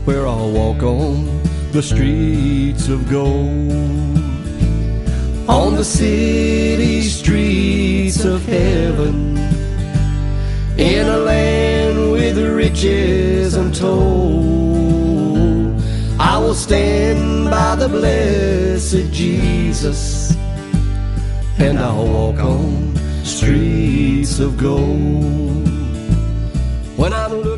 where I'll walk on the streets of gold, on the city streets of heaven, in a land with riches untold. I will stand by the blessed Jesus, and I'll walk on streets of gold. When I'm